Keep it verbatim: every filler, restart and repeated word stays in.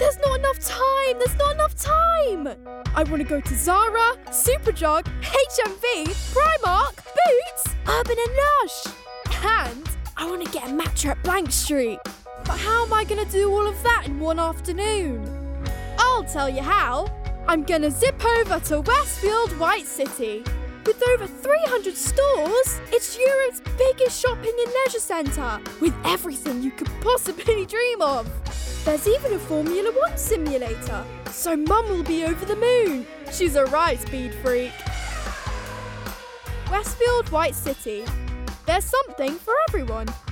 There's not enough time! There's not enough time! I want to go to Zara, Superdrug, H M V, Primark, Boots, Urban and Lush. And I want to get a matcha at Blank Street. But how am I going to do all of that in one afternoon? I'll tell you how. I'm going to zip over to Westfield White City. With over three hundred stores, it's Europe's biggest shopping and leisure centre, with everything you could possibly dream of. There's even a Formula One simulator, so Mum will be over the moon. She's a right speed freak. Westfield White City. There's something for everyone.